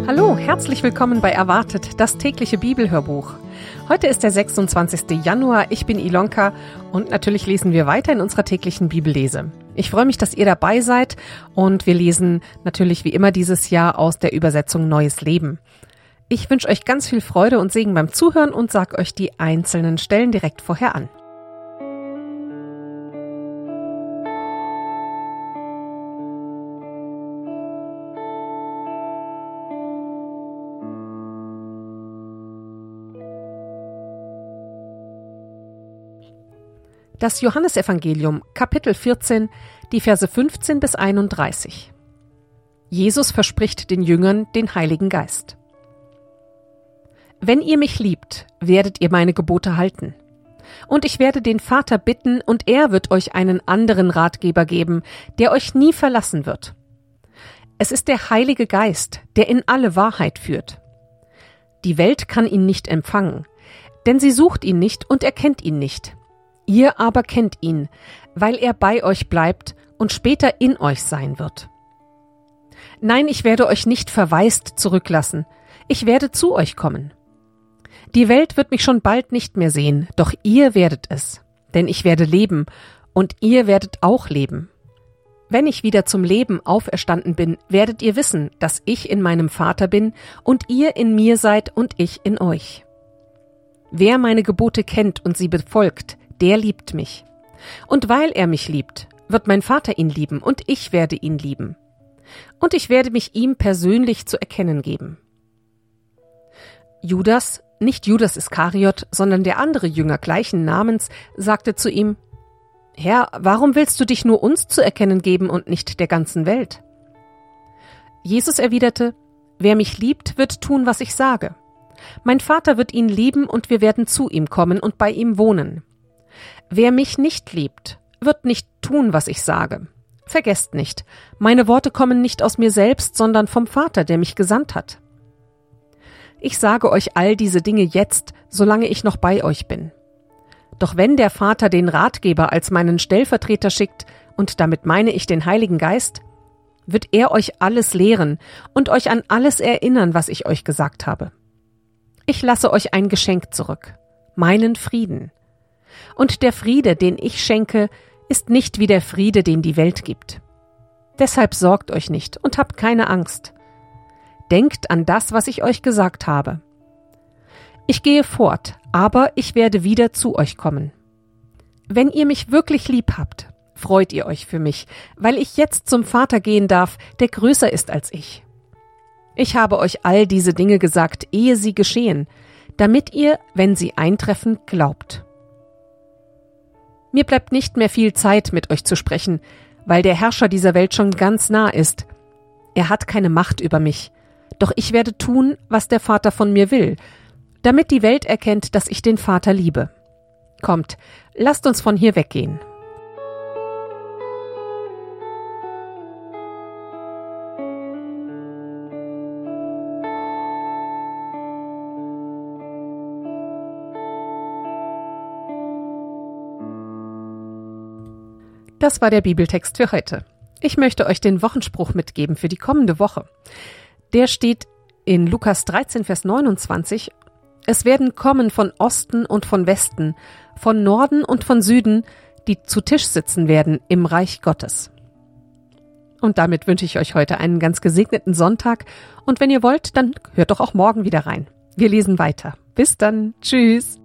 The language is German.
Hallo, herzlich willkommen bei Erwartet, das tägliche Bibelhörbuch. Heute ist der 26. Januar, ich bin Ilonka und natürlich lesen wir weiter in unserer täglichen Bibellese. Ich freue mich, dass ihr dabei seid und wir lesen natürlich wie immer dieses Jahr aus der Übersetzung Neues Leben. Ich wünsche euch ganz viel Freude und Segen beim Zuhören und sage euch die einzelnen Stellen direkt vorher an. Das Johannesevangelium, Kapitel 14, die Verse 15 bis 31. Jesus verspricht den Jüngern den Heiligen Geist. Wenn ihr mich liebt, werdet ihr meine Gebote halten. Und ich werde den Vater bitten, und er wird euch einen anderen Ratgeber geben, der euch nie verlassen wird. Es ist der Heilige Geist, der in alle Wahrheit führt. Die Welt kann ihn nicht empfangen, denn sie sucht ihn nicht und erkennt ihn nicht. Ihr aber kennt ihn, weil er bei euch bleibt und später in euch sein wird. Nein, ich werde euch nicht verwaist zurücklassen, ich werde zu euch kommen. Die Welt wird mich schon bald nicht mehr sehen, doch ihr werdet es, denn ich werde leben und ihr werdet auch leben. Wenn ich wieder zum Leben auferstanden bin, werdet ihr wissen, dass ich in meinem Vater bin und ihr in mir seid und ich in euch. Wer meine Gebote kennt und sie befolgt, der liebt mich. Und weil er mich liebt, wird mein Vater ihn lieben und ich werde ihn lieben. Und ich werde mich ihm persönlich zu erkennen geben. Judas, nicht Judas Iskariot, sondern der andere Jünger gleichen Namens, sagte zu ihm: Herr, warum willst du dich nur uns zu erkennen geben und nicht der ganzen Welt? Jesus erwiderte: Wer mich liebt, wird tun, was ich sage. Mein Vater wird ihn lieben und wir werden zu ihm kommen und bei ihm wohnen. Wer mich nicht liebt, wird nicht tun, was ich sage. Vergesst nicht, meine Worte kommen nicht aus mir selbst, sondern vom Vater, der mich gesandt hat. Ich sage euch all diese Dinge jetzt, solange ich noch bei euch bin. Doch wenn der Vater den Ratgeber als meinen Stellvertreter schickt, und damit meine ich den Heiligen Geist, wird er euch alles lehren und euch an alles erinnern, was ich euch gesagt habe. Ich lasse euch ein Geschenk zurück, meinen Frieden. Und der Friede, den ich schenke, ist nicht wie der Friede, den die Welt gibt. Deshalb sorgt euch nicht und habt keine Angst. Denkt an das, was ich euch gesagt habe. Ich gehe fort, aber ich werde wieder zu euch kommen. Wenn ihr mich wirklich lieb habt, freut ihr euch für mich, weil ich jetzt zum Vater gehen darf, der größer ist als ich. Ich habe euch all diese Dinge gesagt, ehe sie geschehen, damit ihr, wenn sie eintreffen, glaubt. Mir bleibt nicht mehr viel Zeit, mit euch zu sprechen, weil der Herrscher dieser Welt schon ganz nah ist. Er hat keine Macht über mich, doch ich werde tun, was der Vater von mir will, damit die Welt erkennt, dass ich den Vater liebe. Kommt, lasst uns von hier weggehen. Das war der Bibeltext für heute. Ich möchte euch den Wochenspruch mitgeben für die kommende Woche. Der steht in Lukas 13, Vers 29. Es werden kommen von Osten und von Westen, von Norden und von Süden, die zu Tisch sitzen werden im Reich Gottes. Und damit wünsche ich euch heute einen ganz gesegneten Sonntag. Und wenn ihr wollt, dann hört doch auch morgen wieder rein. Wir lesen weiter. Bis dann. Tschüss.